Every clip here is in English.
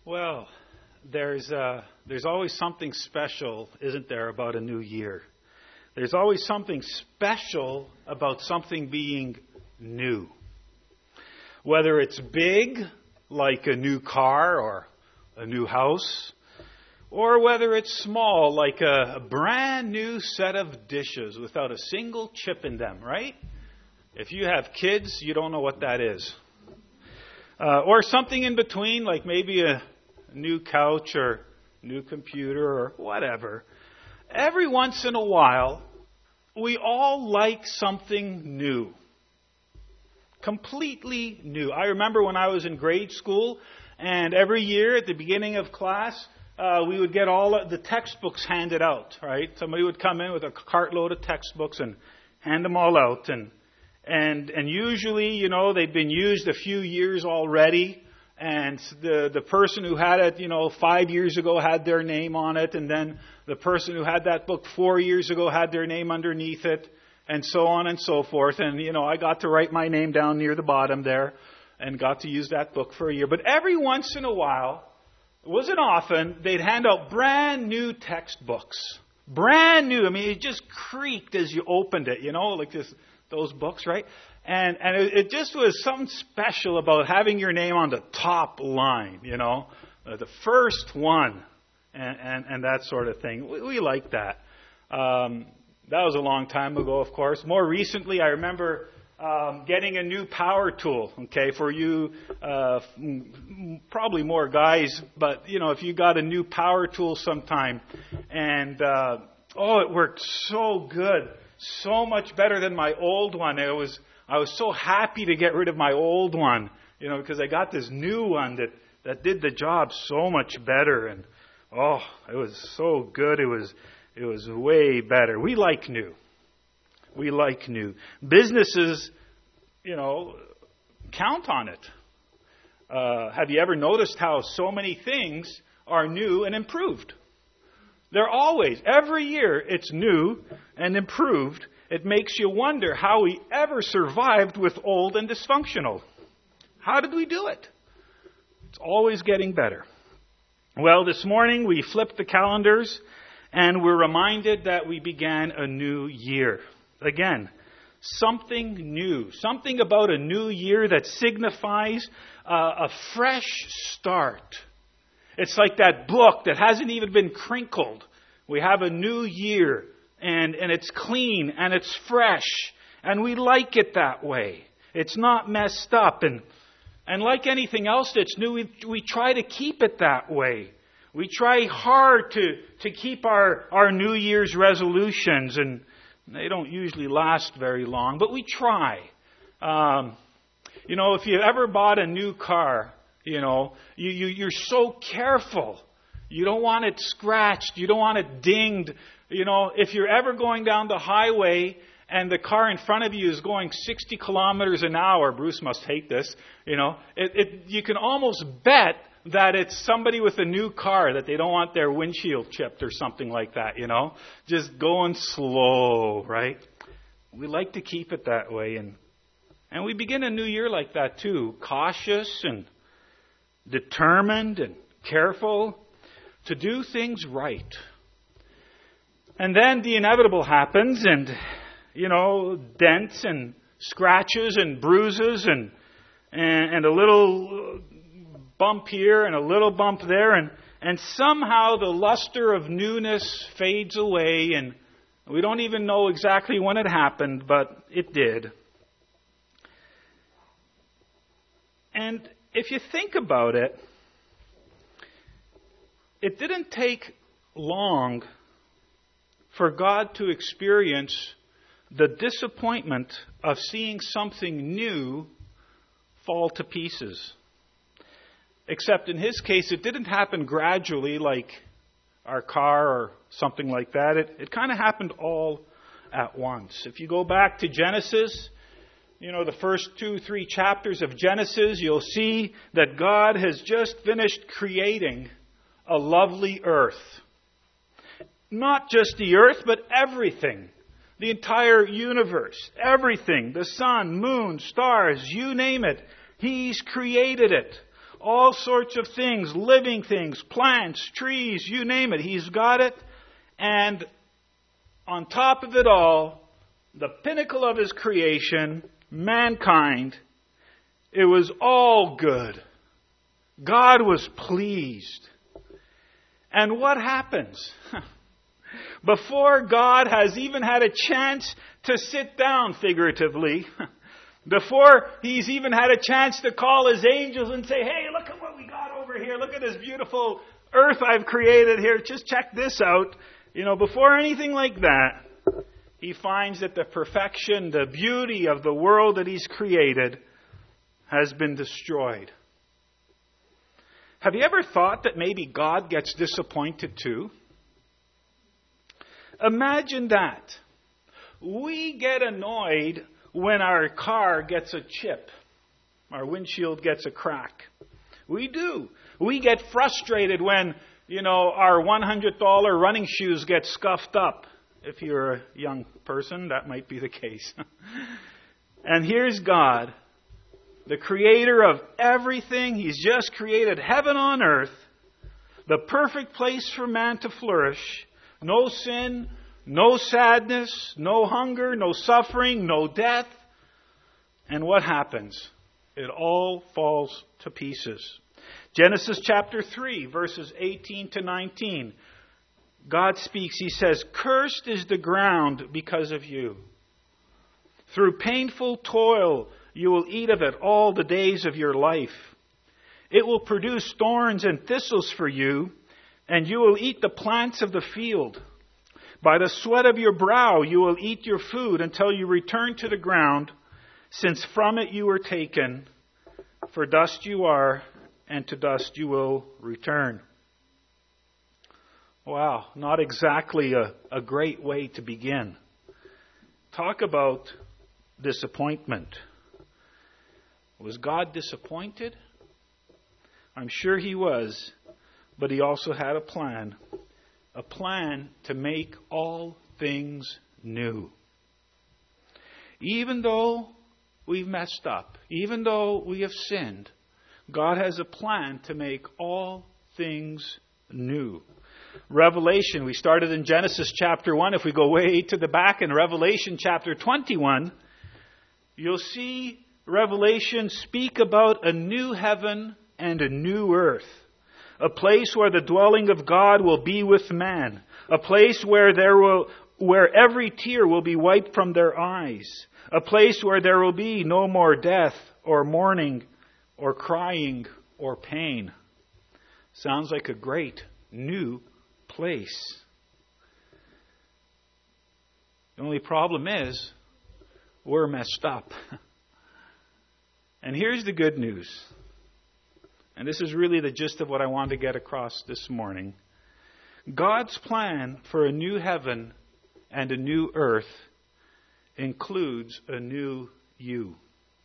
Well, there's always something special, isn't there, about a new year? There's always something special about something being new. Whether it's big, like a new car or a new house, or whether it's small, like a brand new set of dishes without a single chip in them, right? If you have kids, you don't know what that is. Or something in between, like maybe a new couch or new computer or whatever. Every once in a while, we all like something new. Completely new. I remember when I was in grade school, and every year at the beginning of class, we would get all of the textbooks handed out, right? Somebody would come in with a cartload of textbooks and hand them all out. And usually, they'd been used a few years already. And the person who had it, 5 years ago had their name on it. And then the person who had that book 4 years ago had their name underneath it. And so on and so forth. And, I got to write my name down near the bottom there and got to use that book for a year. But every once in a while, it wasn't often, they'd hand out brand new textbooks. Brand new. I mean, it just creaked as you opened it, like those books, right? And it just was something special about having your name on the top line, the first one and that sort of thing. We like that. That was a long time ago, of course. More recently, I remember getting a new power tool, okay, for you, probably more guys, but, if you got a new power tool sometime, and, it worked so good, so much better than my old one. I was so happy to get rid of my old one, because I got this new one that did the job so much better, and, it was so good, it was way better. We like new. We like new. Businesses, count on it. Have you ever noticed how so many things are new and improved? They're always, every year, it's new and improved. It makes you wonder how we ever survived with old and dysfunctional. How did we do it? It's always getting better. Well, this morning we flipped the calendars and we're reminded that we began a new year. Again, something new. Something about a new year that signifies a fresh start. It's like that book that hasn't even been crinkled. We have a new year and it's clean and it's fresh. And we like it that way. It's not messed up. And like anything else that's new, we try to keep it that way. We try hard to keep our New Year's resolutions, and they don't usually last very long, but we try. If you ever bought a new car, you're so careful. You don't want it scratched. You don't want it dinged. If you're ever going down the highway and the car in front of you is going 60 kilometers an hour, Bruce must hate this, you can almost bet that it's somebody with a new car, that they don't want their windshield chipped or something like that, Just going slow, right? We like to keep it that way. And we begin a new year like that too. Cautious and determined and careful to do things right. And then the inevitable happens and, dents and scratches and bruises and a little bump here and a little bump there, and somehow the luster of newness fades away, and we don't even know exactly when it happened, but it did. And if you think about it, it didn't take long for God to experience the disappointment of seeing something new fall to pieces. Except in his case, it didn't happen gradually like our car or something like that. It kind of happened all at once. If you go back to Genesis, the first 2-3 chapters of Genesis, you'll see that God has just finished creating a lovely earth. Not just the earth, but everything. The entire universe. Everything. The sun, moon, stars, you name it. He's created it. all sorts of things, living things, plants, trees, you name it. He's got it. And on top of it all, the pinnacle of His creation, mankind, it was all good. God was pleased. And what happens? Before God has even had a chance to sit down, figuratively, before He's even had a chance to call His angels and say, hey, look at what we got over here. Look at this beautiful earth I've created here. Just check this out. Before anything like that, He finds that the perfection, the beauty of the world that He's created has been destroyed. Have you ever thought that maybe God gets disappointed too? Imagine that. We get annoyed when our car gets a chip, our windshield gets a crack. We do. We get frustrated when, our $100 running shoes get scuffed up. If you're a young person, that might be the case. And here's God, the creator of everything. He's just created heaven on earth, the perfect place for man to flourish. No sin, no sadness, no hunger, no suffering, no death. And what happens? It all falls to pieces. Genesis chapter 3, verses 18 to 19. God speaks. He says, cursed is the ground because of you. Through painful toil you will eat of it all the days of your life. It will produce thorns and thistles for you, and you will eat the plants of the field. By the sweat of your brow you will eat your food until you return to the ground, since from it you were taken. For dust you are, and to dust you will return. Wow, not exactly a great way to begin. Talk about disappointment. Was God disappointed? I'm sure He was, but He also had a plan to make all things new. Even though we've messed up, even though we have sinned, God has a plan to make all things new. Revelation, we started in Genesis chapter 1. If we go way to the back in Revelation chapter 21, you'll see Revelation speak about a new heaven and a new earth. A place where the dwelling of God will be with man. A place where every tear will be wiped from their eyes. A place where there will be no more death or mourning or crying or pain. Sounds like a great new place. The only problem is we're messed up. And here's the good news. And this is really the gist of what I want to get across this morning. God's plan for a new heaven and a new earth includes a new you.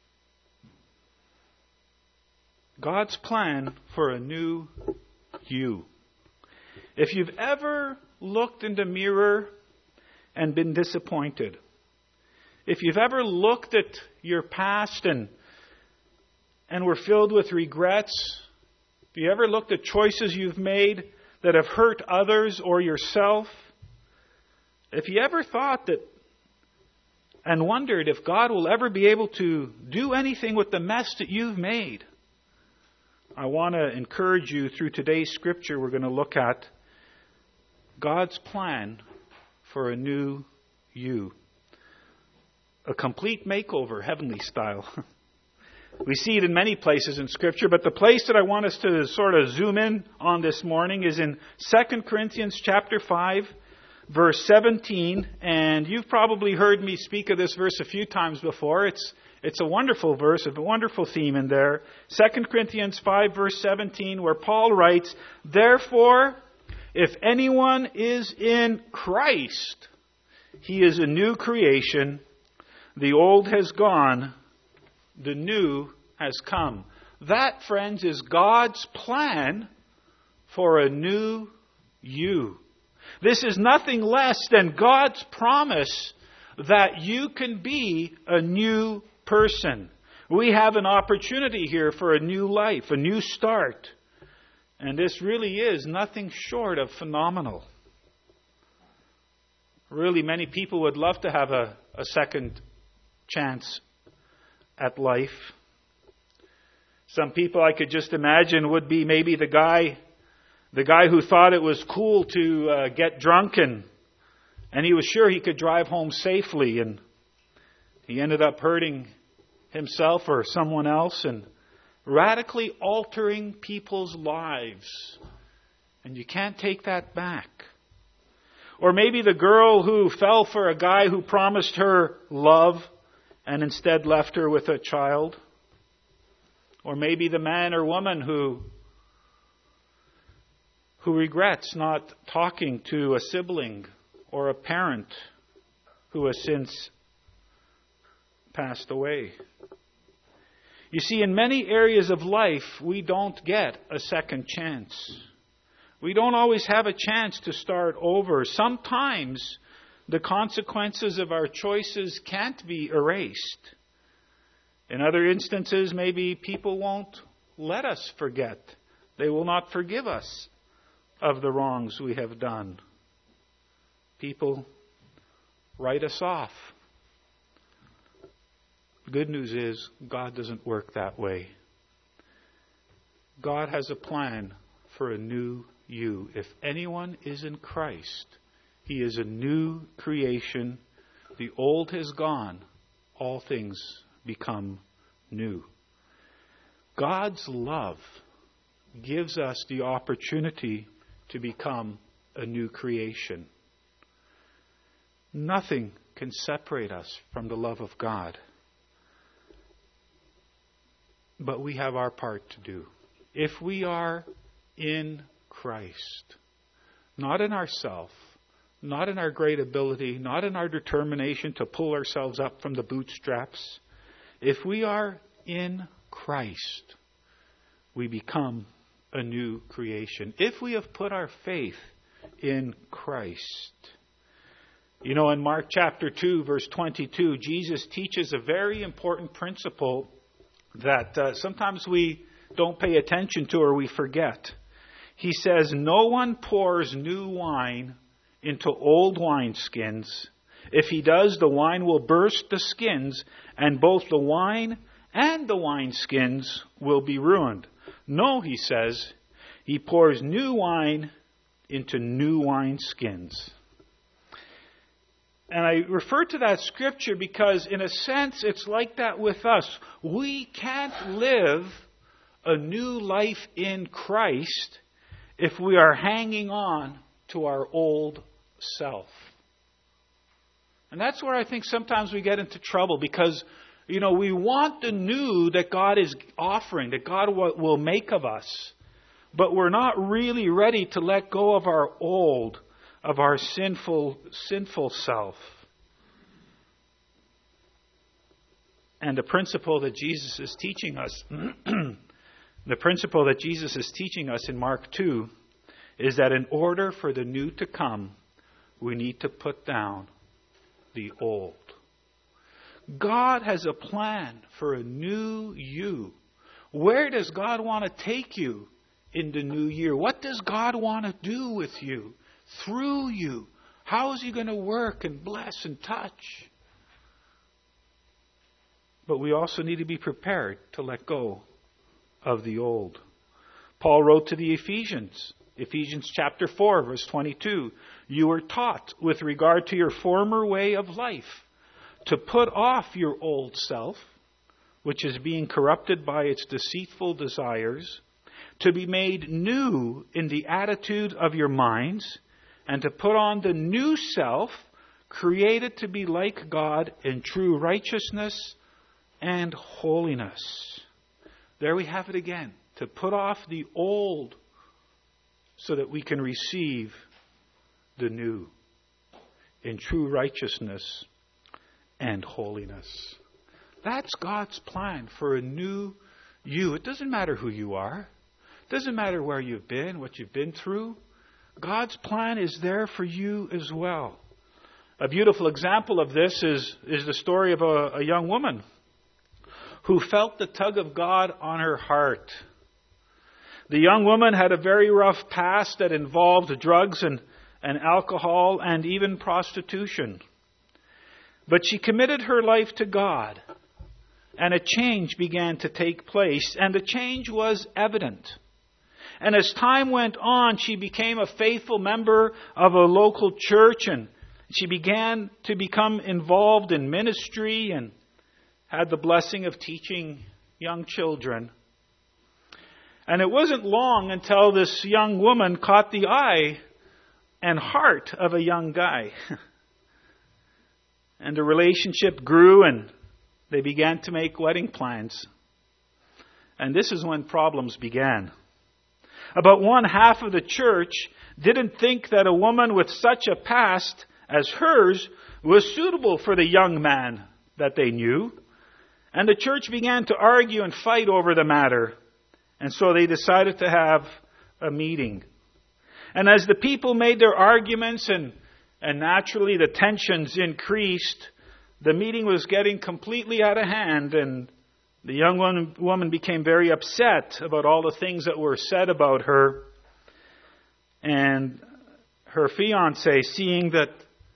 God's plan for a new you. If you've ever looked in the mirror and been disappointed, if you've ever looked at your past and were filled with regrets, if you ever looked at choices you've made that have hurt others or yourself, if you ever thought that and wondered if God will ever be able to do anything with the mess that you've made, I want to encourage you through today's scripture. We're going to look at God's plan for a new you. A complete makeover, heavenly style. We see it in many places in Scripture, but the place that I want us to sort of zoom in on this morning is in 2 Corinthians chapter 5, verse 17. And you've probably heard me speak of this verse a few times before. It's a wonderful verse, a wonderful theme in there. 2 Corinthians 5, verse 17, where Paul writes, therefore, if anyone is in Christ, he is a new creation. The old has gone. The new has come. That, friends, is God's plan for a new you. This is nothing less than God's promise that you can be a new person. We have an opportunity here for a new life, a new start. And this really is nothing short of phenomenal. Really, many people would love to have a second chance at life. Some people I could just imagine would be maybe the guy who thought it was cool to get drunk and he was sure he could drive home safely, and he ended up hurting himself or someone else and radically altering people's lives. And you can't take that back. Or maybe the girl who fell for a guy who promised her love and instead left her with a child. Or maybe the man or woman who regrets not talking to a sibling or a parent who has since passed away. You see, in many areas of life, we don't get a second chance. We don't always have a chance to start over. Sometimes the consequences of our choices can't be erased. In other instances, maybe people won't let us forget. They will not forgive us of the wrongs we have done. People write us off. The good news is God doesn't work that way. God has a plan for a new you. If anyone is in Christ, he is a new creation. The old has gone. All things become new. God's love gives us the opportunity to become a new creation. Nothing can separate us from the love of God. But we have our part to do. If we are in Christ, not in ourselves, not in our great ability, not in our determination to pull ourselves up from the bootstraps, if we are in Christ, we become a new creation. If we have put our faith in Christ. You know, in Mark chapter 2, verse 22, Jesus teaches a very important principle that sometimes we don't pay attention to or we forget. He says, "No one pours new wine into old wineskins. If he does, the wine will burst the skins, and both the wine and the wineskins will be ruined. No," he says, "he pours new wine into new wineskins." And I refer to that scripture because, in a sense, it's like that with us. We can't live a new life in Christ if we are hanging on to our old self. And that's where I think sometimes we get into trouble because, you know, we want the new that God is offering, that God will make of us. But we're not really ready to let go of our old, of our sinful self. And the principle that Jesus is teaching us, the principle that Jesus is teaching us in Mark 2 is that in order for the new to come, we need to put down the old. God has a plan for a new you. Where does God want to take you in the new year? What does God want to do with you, through you? How is He going to work and bless and touch? But we also need to be prepared to let go of the old. Paul wrote to the Ephesians chapter 4, verse 22, "You were taught with regard to your former way of life to put off your old self, which is being corrupted by its deceitful desires, to be made new in the attitude of your minds, and to put on the new self, created to be like God in true righteousness and holiness." There we have it again. To put off the old so that we can receive the new in true righteousness and holiness. That's God's plan for a new you. It doesn't matter who you are. It doesn't matter where you've been, what you've been through. God's plan is there for you as well. A beautiful example of this is the story of a young woman who felt the tug of God on her heart. The young woman had a very rough past that involved drugs and alcohol and even prostitution. But she committed her life to God, and a change began to take place, and the change was evident. And as time went on, she became a faithful member of a local church, and she began to become involved in ministry and had the blessing of teaching young children. And it wasn't long until this young woman caught the eye and heart of a young guy. And the relationship grew, and they began to make wedding plans. And this is when problems began. About one half of the church didn't think that a woman with such a past as hers was suitable for the young man that they knew. And the church began to argue and fight over the matter. And so they decided to have a meeting. And as the people made their arguments and naturally the tensions increased, the meeting was getting completely out of hand, and the young woman became very upset about all the things that were said about her. And her fiancé, seeing that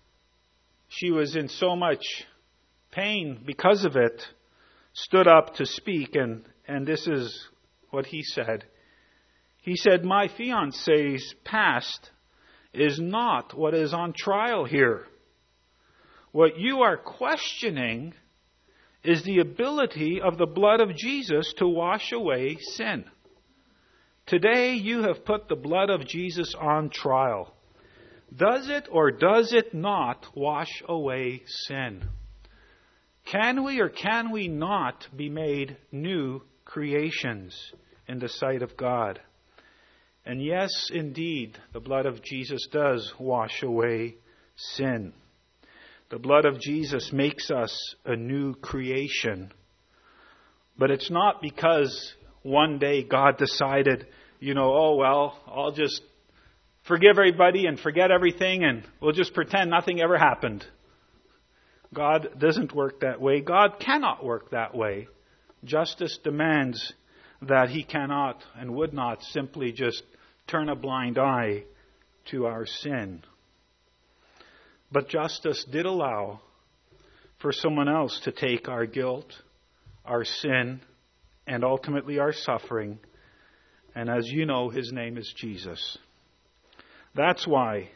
she was in so much pain because of it, stood up to speak, and this is what he said. He said, "My fiancé's past is not what is on trial here. What you are questioning is the ability of the blood of Jesus to wash away sin. Today you have put the blood of Jesus on trial. Does it or does it not wash away sin? Can we or can we not be made new creations in the sight of God?" And yes, indeed, the blood of Jesus does wash away sin. The blood of Jesus makes us a new creation. But it's not because one day God decided, I'll just forgive everybody and forget everything and we'll just pretend nothing ever happened. God doesn't work that way. God cannot work that way. Justice demands that He cannot and would not simply just turn a blind eye to our sin. But justice did allow for someone else to take our guilt, our sin, and ultimately our suffering. And as you know, His name is Jesus. That's why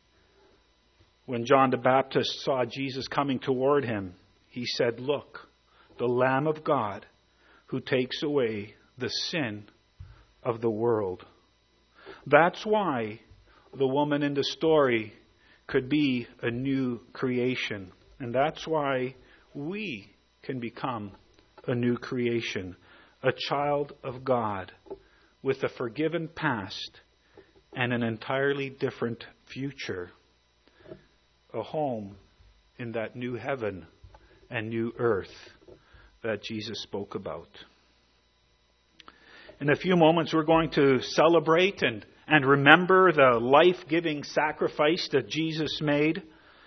when John the Baptist saw Jesus coming toward him, he said, "Look, the Lamb of God who takes away the sin of the world." That's why the woman in the story could be a new creation. And that's why we can become a new creation, a child of God with a forgiven past and an entirely different future, a home in that new heaven and new earth that Jesus spoke about. In a few moments, we're going to celebrate and remember the life-giving sacrifice that Jesus made.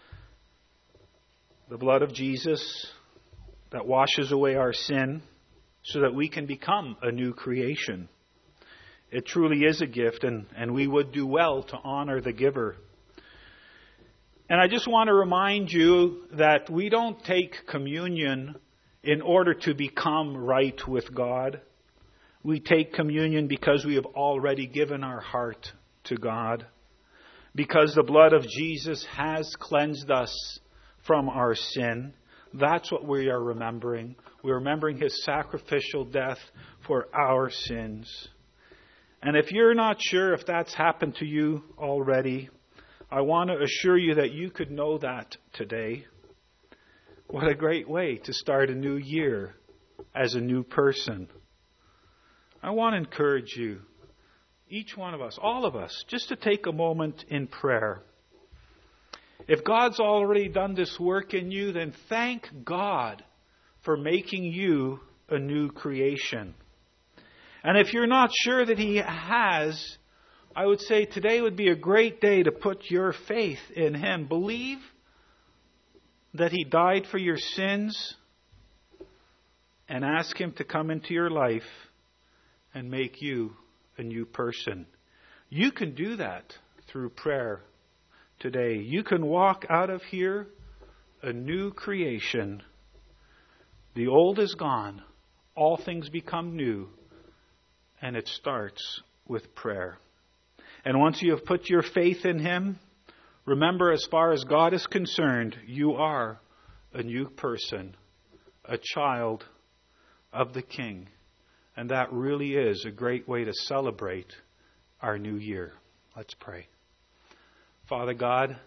The blood of Jesus that washes away our sin so that we can become a new creation. It truly is a gift, and we would do well to honor the giver. And I just want to remind you that we don't take communion in order to become right with God. We take communion because we have already given our heart to God. Because the blood of Jesus has cleansed us from our sin. That's what we are remembering. We're remembering His sacrificial death for our sins. And if you're not sure if that's happened to you already, I want to assure you that you could know that today. What a great way to start a new year as a new person. I want to encourage you, each one of us, all of us, just to take a moment in prayer. If God's already done this work in you, then thank God for making you a new creation. And if you're not sure that He has, I would say today would be a great day to put your faith in Him. Believe that He died for your sins and ask Him to come into your life and make you a new person. You can do that through prayer today. You can walk out of here a new creation. The old is gone. All things become new. And it starts with prayer. And once you have put your faith in Him, remember, as far as God is concerned, you are a new person, a child of the King. And that really is a great way to celebrate our new year. Let's pray. Father God,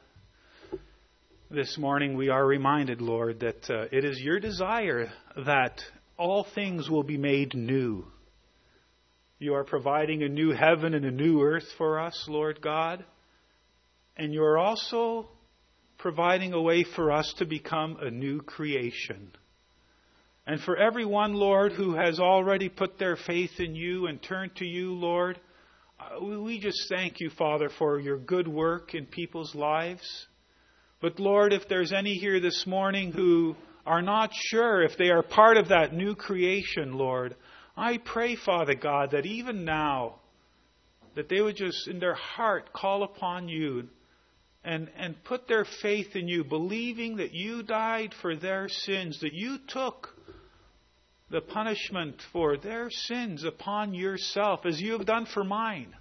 this morning we are reminded, Lord, that it is your desire that all things will be made new. You are providing a new heaven and a new earth for us, Lord God. And you are also providing a way for us to become a new creation. And for everyone, Lord, who has already put their faith in you and turned to you, Lord, we just thank you, Father, for your good work in people's lives. But Lord, if there's any here this morning who are not sure if they are part of that new creation, Lord, I pray, Father God, that even now, that they would just in their heart call upon you and put their faith in you, believing that you died for their sins, that you took the punishment for their sins upon yourself, as you have done for mine.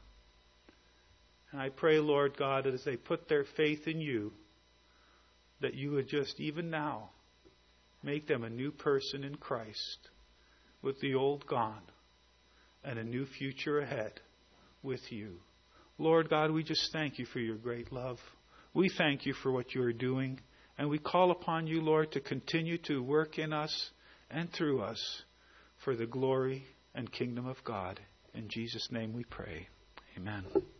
And I pray, Lord God, as they put their faith in you, that you would just even now make them a new person in Christ, with the old gone and a new future ahead with you. Lord God, we just thank you for your great love. We thank you for what you are doing. And we call upon you, Lord, to continue to work in us and through us for the glory and kingdom of God. In Jesus' name we pray. Amen.